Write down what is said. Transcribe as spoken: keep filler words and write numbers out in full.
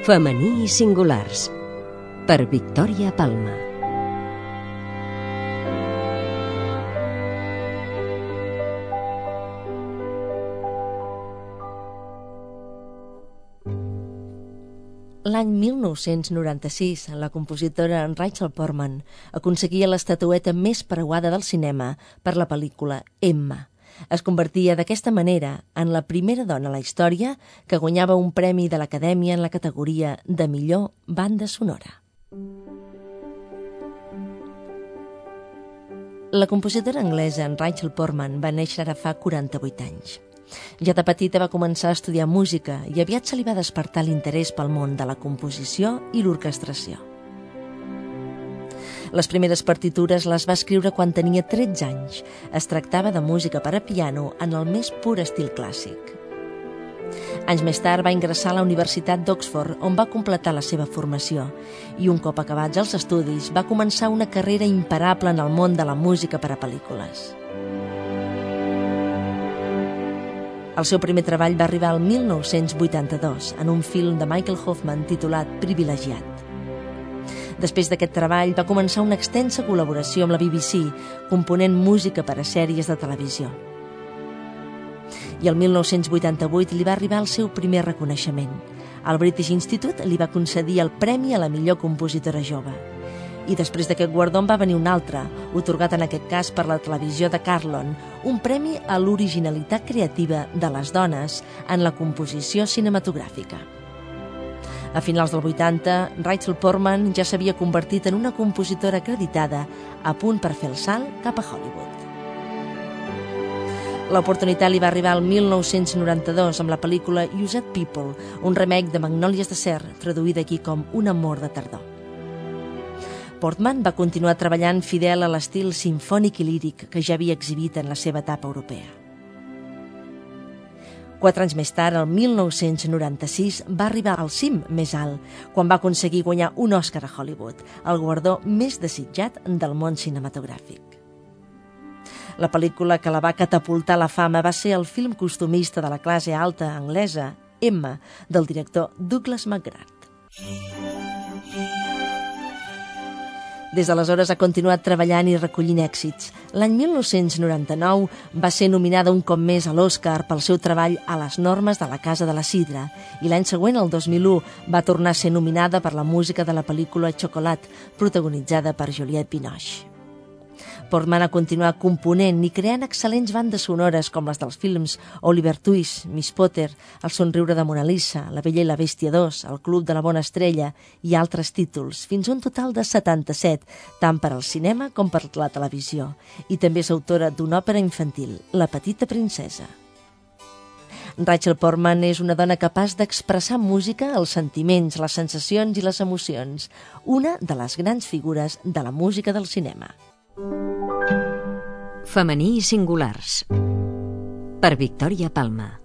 Femení i singulars, per Victòria Palma. L'any mil nou-cents noranta-sis, la compositora Rachel Portman aconseguia l'estatueta més preuada del cinema per la pel·lícula Emma. Es convertia d'aquesta manera en la primera dona a la història que guanyava un premi de l'Acadèmia en la categoria de millor banda sonora. La compositora anglesa Rachel Portman va néixer ara fa quaranta-vuit anys. Ja de petita va començar a estudiar música i aviat se li va despertar l'interès pel món de la composició i l'orquestració. Les primeres partitures les va escriure quan tenia tretze anys. Es tractava de música per a piano en el més pur estil clàssic. Anys més tard va ingressar a la Universitat d'Oxford, on va completar la seva formació, i un cop acabats els estudis va començar una carrera imparable en el món de la música per a pel·lícules. El seu primer treball va arribar al mil nou-cents vuitanta-dos, en un film de Michael Hoffman titulat Privilegiat. Després d'aquest treball va començar una extensa col·laboració amb la B B C, component música per a sèries de televisió. I el mil nou-cents vuitanta-vuit li va arribar el seu primer reconeixement. El British Institute li va concedir el Premi a la millor compositora jove. I després d'aquest guardó en va venir un altre, atorgat en aquest cas per la televisió de Carlon, un premi a l'originalitat creativa de les dones en la composició cinematogràfica. A finals del vuitanta, Rachel Portman ja s'havia convertit en una compositora acreditada, a punt per fer el salt cap a Hollywood. L'oportunitat li va arribar el mil nou-cents noranta-dos amb la pel·lícula Used People, un remake de Magnòlies de Ser, traduïda aquí com Un amor de tardor. Portman va continuar treballant fidel a l'estil simfònic i líric que ja havia exhibit en la seva etapa europea. Quatre anys més tard, el mil nou-cents noranta-sis, va arribar al cim més alt, quan va aconseguir guanyar un Òscar a Hollywood, el guardó més desitjat del món cinematogràfic. La pel·lícula que la va catapultar a la fama va ser el film costumista de la classe alta anglesa, Emma, del director Douglas McGrath. Des d'aleshores ha continuat treballant i recollint èxits. L'any mil nou-cents noranta-nou va ser nominada un cop més a l'Oscar pel seu treball a les normes de la Casa de la Sidra i l'any següent, el dos mil u, va tornar a ser nominada per la música de la pel·lícula Chocolat, protagonitzada per Juliette Binoche. Portman ha continuat component i creant excel·lents bandes sonores com les dels films Oliver Twist, Miss Potter, El somriure de Mona Lisa, La Bella i la Bèstia dos, El club de la bona estrella i altres títols, fins a un total de setanta-set, tant per al cinema com per la televisió, i també és autora d'una òpera infantil, La petita princesa. Rachel Portman és una dona capaç d'expressar amb música els sentiments, les sensacions i les emocions, una de les grans figures de la música del cinema. Femení i singulars, per Victòria Palma.